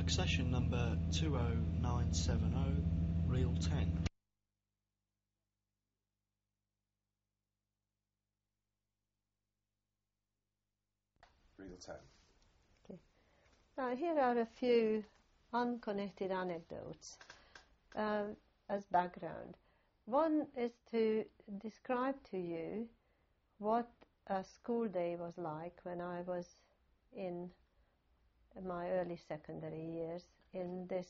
Session number 20970, reel 10. Reel 10. Okay. Now here are a few unconnected anecdotes as background. One is to describe to you what a school day was like when I was in my early secondary years in this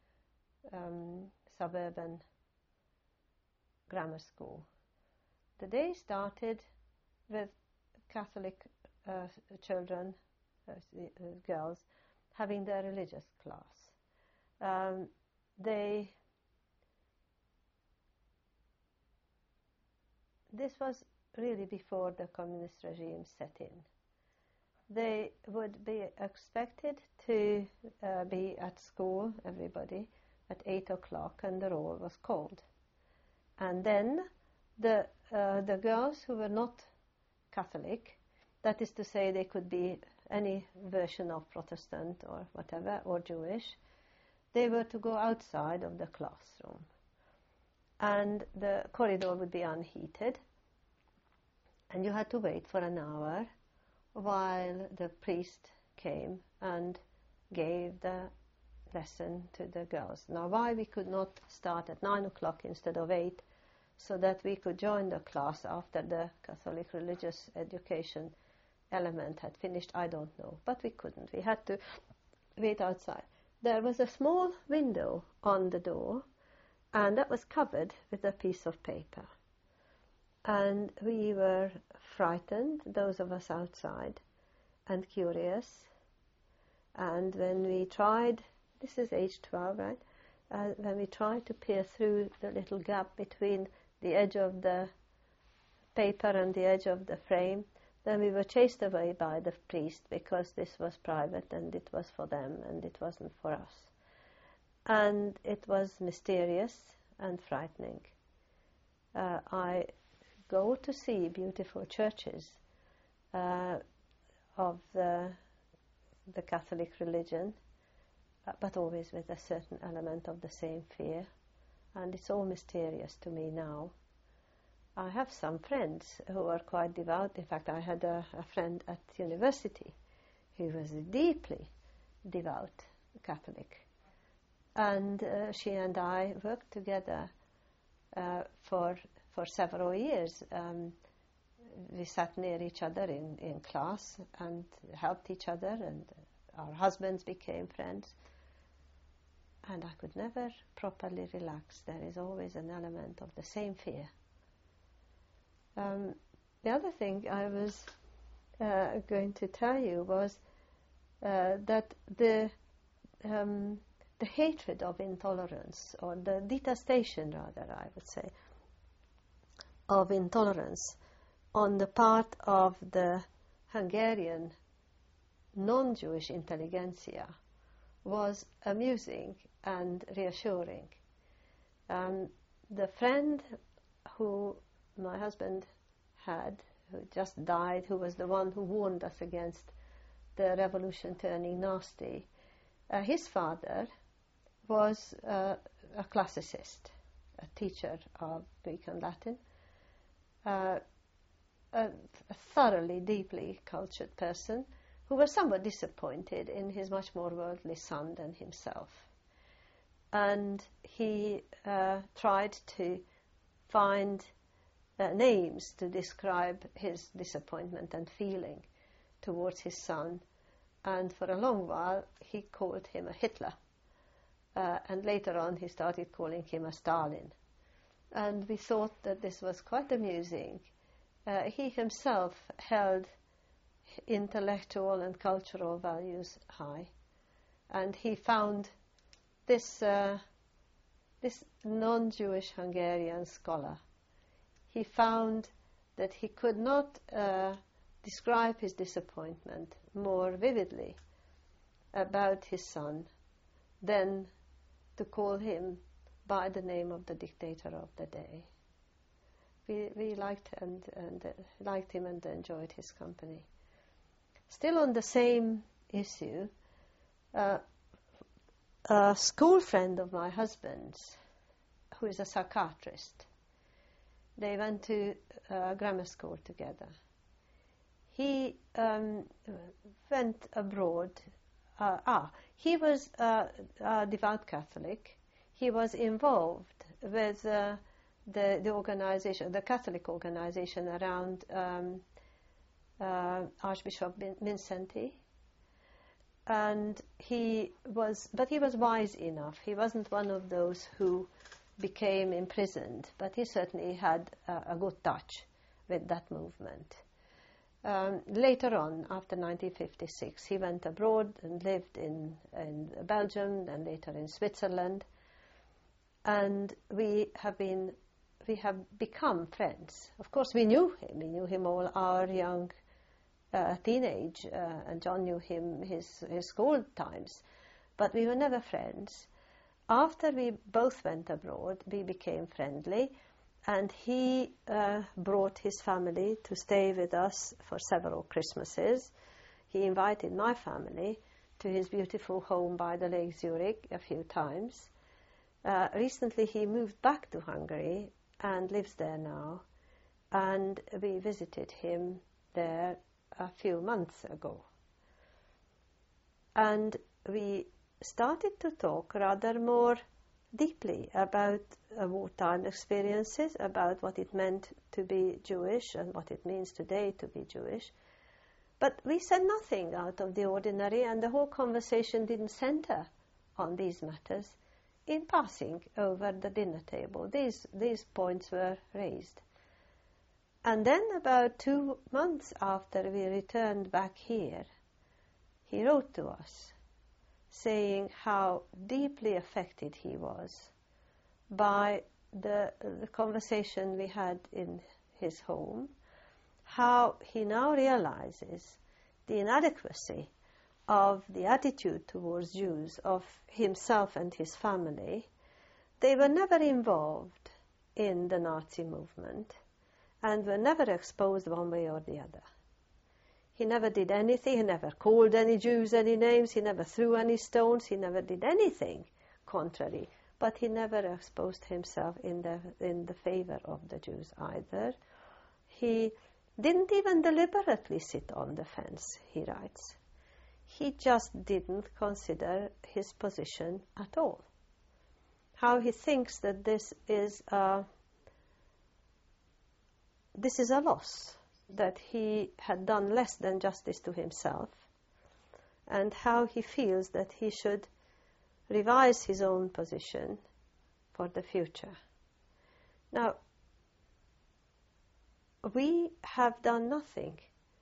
suburban grammar school. The day started with Catholic children, girls, having their religious class. This was really before the communist regime set in. They would be expected to be at school, everybody, at 8 o'clock, and the roll was called. And then the girls who were not Catholic, that is to say they could be any version of Protestant or whatever, or Jewish, they were to go outside of the classroom. And the corridor would be unheated, and you had to wait for an hour while the priest came and gave the lesson to the girls. Now, why we could not start at 9 o'clock instead of 8, so that we could join the class after the Catholic religious education element had finished, I don't know. But we couldn't. We had to wait outside. There was a small window on the door, and that was covered with a piece of paper. And we were frightened, those of us outside, and curious. And when we tried, this is age 12, right? When we tried to peer through the little gap between the edge of the paper and the edge of the frame, then we were chased away by the priest, because this was private and it was for them and it wasn't for us. And it was mysterious and frightening. I go to see beautiful churches of the Catholic religion, but always with a certain element of the same fear, and it's all mysterious to me now. I have some friends who are quite devout. In fact, I had a friend at university who was deeply devout Catholic, and she and I worked together for several years. We sat near each other in class and helped each other, and our husbands became friends. And I could never properly relax. There is always an element of the same fear. The other thing I was going to tell you was that the hatred of intolerance, or the detestation rather, I would say, of intolerance on the part of the Hungarian non-Jewish intelligentsia was amusing and reassuring. The friend who my husband had, who just died, who was the one who warned us against the revolution turning nasty, his father was a classicist, a teacher of Greek and Latin, a thoroughly, deeply cultured person who was somewhat disappointed in his much more worldly son than himself. And he tried to find names to describe his disappointment and feeling towards his son. And for a long while he called him a Hitler. And later on he started calling him a Stalin. And we thought that this was quite amusing. He himself held intellectual and cultural values high, and he found this non-Jewish Hungarian scholar. He found that he could not describe his disappointment more vividly about his son than to call him by the name of the dictator of the day. We liked him and enjoyed his company. Still on the same issue, a school friend of my husband's, who is a psychiatrist. They went to grammar school together. He went abroad. He was a devout Catholic. He was involved with the organization, the Catholic organization around Archbishop Mindszenty. And he was wise enough. He wasn't one of those who became imprisoned, but he certainly had a good touch with that movement. Later on, after 1956, he went abroad and lived in Belgium and later in Switzerland. And we have become friends. Of course, we knew him. We knew him all our young teenage, and John knew him his school times. But we were never friends. After we both went abroad, we became friendly, and he brought his family to stay with us for several Christmases. He invited my family to his beautiful home by the Lake Zurich a few times. Recently he moved back to Hungary and lives there now, and we visited him there a few months ago. And we started to talk rather more deeply about wartime experiences, about what it meant to be Jewish and what it means today to be Jewish. But we said nothing out of the ordinary, and the whole conversation didn't center on these matters. In passing over the dinner table, these points were raised. And then about 2 months after we returned back here, he wrote to us saying how deeply affected he was by the conversation we had in his home, how he now realizes the inadequacy of the attitude towards Jews of himself and his family. They were never involved in the Nazi movement and were never exposed one way or the other. He never did anything, he never called any Jews any names, he never threw any stones, he never did anything contrary, but he never exposed himself in the favor of the Jews either. He didn't even deliberately sit on the fence, he writes. He just didn't consider his position at all. How he thinks that this is a loss, that he had done less than justice to himself, and how he feels that he should revise his own position for the future. Now, we have done nothing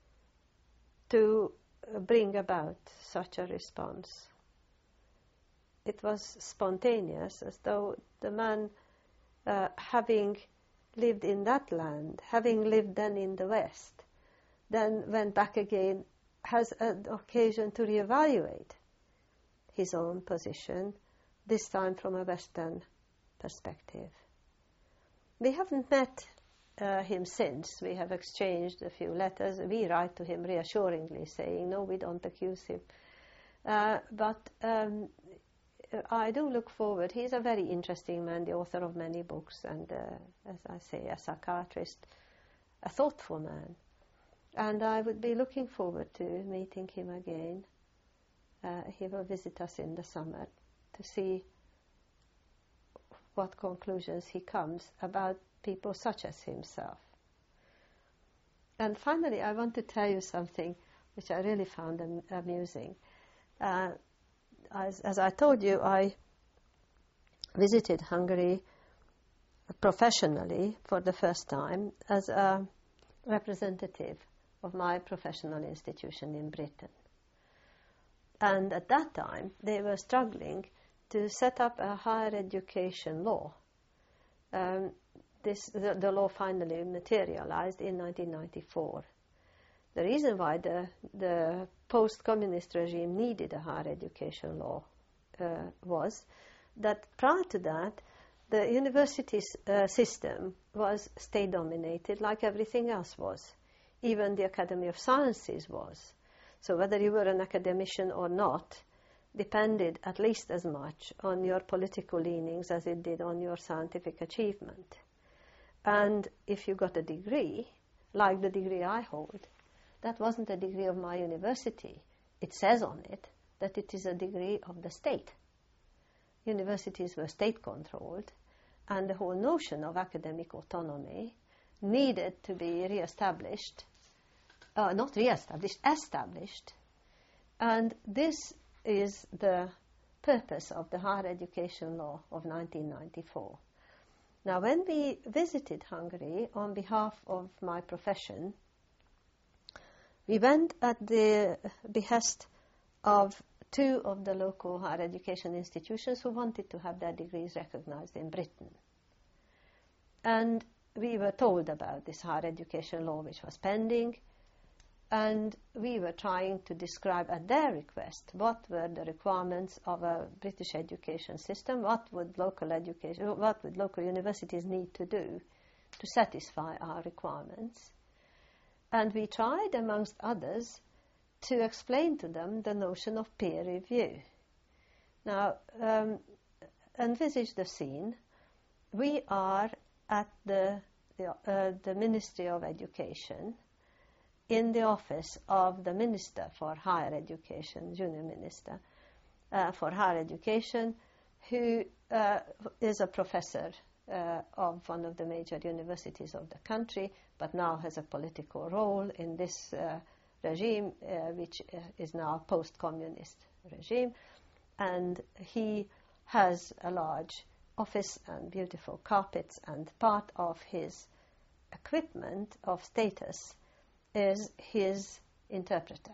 to bring about such a response. It was spontaneous, as though the man, having lived in that land, having lived then in the West, then went back again, has an occasion to reevaluate his own position, this time from a Western perspective. We haven't met him since. We have exchanged a few letters. We write to him reassuringly, saying, no, we don't accuse him. But I do look forward. He's a very interesting man, the author of many books, and as I say, a psychiatrist, a thoughtful man. And I would be looking forward to meeting him again. He will visit us in the summer to see what conclusions he comes about people such as himself. And finally, I want to tell you something which I really found amusing. As I told you, I visited Hungary professionally for the first time as a representative of my professional institution in Britain. And at that time, they were struggling to set up a higher education law. The law finally materialized in 1994. The reason why the post-communist regime needed a higher education law was that prior to that, the university system was state-dominated like everything else was. Even the Academy of Sciences was. So whether you were an academician or not, depended at least as much on your political leanings as it did on your scientific achievement. And if you got a degree, like the degree I hold, that wasn't a degree of my university. It says on it that it is a degree of the state. Universities were state-controlled, and the whole notion of academic autonomy needed to be re-established, not re-established, established. And this is the purpose of the Higher Education Law of 1994. Now, when we visited Hungary on behalf of my profession, we went at the behest of two of the local higher education institutions who wanted to have their degrees recognized in Britain. And we were told about this higher education law which was pending, and we were trying to describe at their request what were the requirements of a British education system, what would local universities need to do to satisfy our requirements. And we tried, amongst others, to explain to them the notion of peer review. Now, envisage the scene. We are at the Ministry of Education, in the office of the Minister for Higher Education, Junior Minister for Higher Education, who is a professor of one of the major universities of the country, but now has a political role in this regime, which is now a post-communist regime. And he has a large office and beautiful carpets, and part of his equipment of status is his interpreter.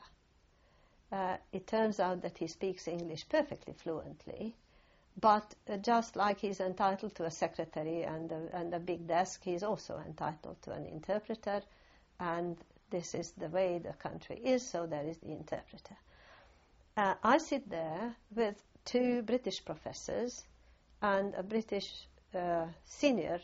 It turns out that he speaks English perfectly fluently, but just like he's entitled to a secretary and a big desk, he's also entitled to an interpreter, and this is the way the country is, so there is the interpreter. I sit there with two British professors and a British senior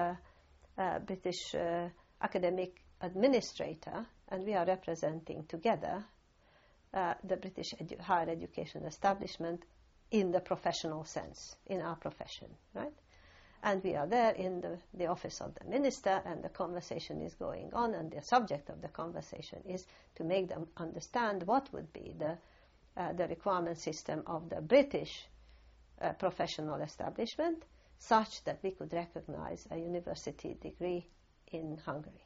British academic administrator, and we are representing together the British higher education establishment in the professional sense, in our profession, right? And we are there in the office of the minister, and the conversation is going on, and the subject of the conversation is to make them understand what would be the requirement system of the British professional establishment, such that we could recognize a university degree in Hungary.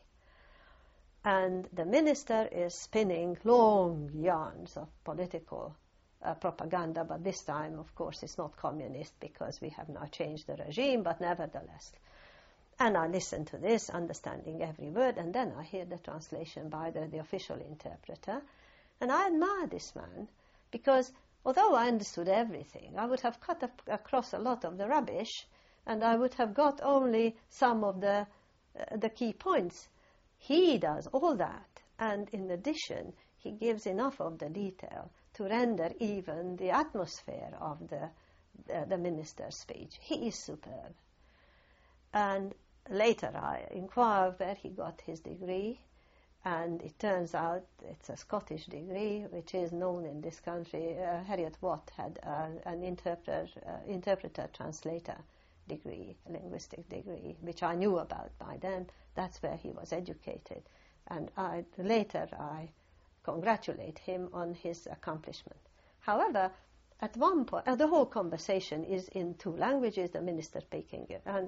And the minister is spinning long yarns of political propaganda, but this time, of course, it's not communist because we have now changed the regime, but nevertheless. And I listen to this, understanding every word, and then I hear the translation by the official interpreter. And I admire this man, because although I understood everything, I would have cut across a lot of the rubbish, and I would have got only some of the key points. He does all that, and in addition, he gives enough of the detail to render even the atmosphere of the minister's speech. He is superb. And later I inquired where he got his degree, and it turns out it's a Scottish degree, which is known in this country. Harriet Watt had an interpreter-translator degree, a linguistic degree, which I knew about by then. That's where he was educated. And later I congratulate him on his accomplishment. However, at one point, the whole conversation is in two languages, the minister speaking. And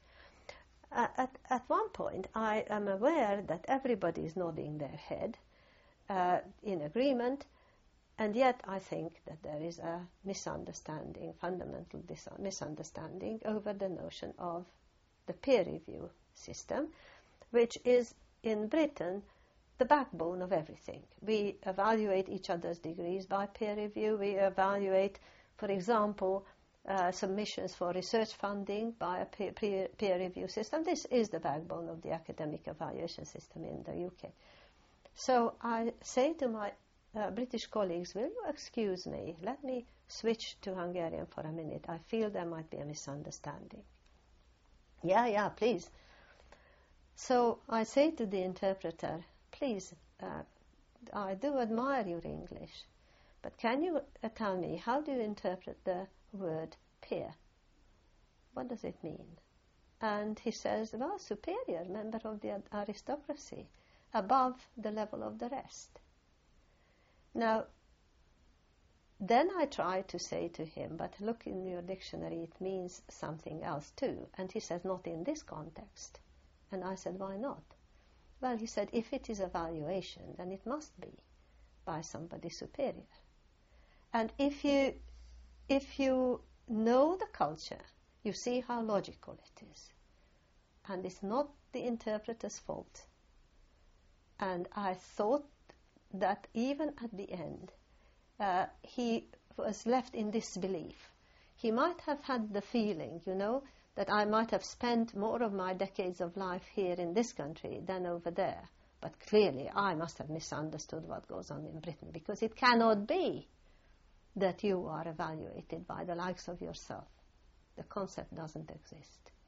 at one point, I am aware that everybody is nodding their head in agreement, and yet I think that there is a misunderstanding, fundamental misunderstanding over the notion of the peer review system, which is in Britain the backbone of everything. We evaluate each other's degrees by peer review. We evaluate, for example, submissions for research funding by a peer review system. This is the backbone of the academic evaluation system in the UK. So I say to my British colleagues, will you excuse me? Let me switch to Hungarian for a minute. I feel there might be a misunderstanding. Yeah, please. So I say to the interpreter, please, I do admire your English, but can you tell me, how do you interpret the word peer? What does it mean? And he says, well, superior, member of the aristocracy, above the level of the rest. Now, then I try to say to him, but look in your dictionary, it means something else too. And he says, not in this context. And I said, why not? Well, he said, if it is a valuation, then it must be by somebody superior. And if you know the culture, you see how logical it is. And it's not the interpreter's fault. And I thought that even at the end, he was left in disbelief. He might have had the feeling, that I might have spent more of my decades of life here in this country than over there. But clearly I must have misunderstood what goes on in Britain, because it cannot be that you are evaluated by the likes of yourself. The concept doesn't exist.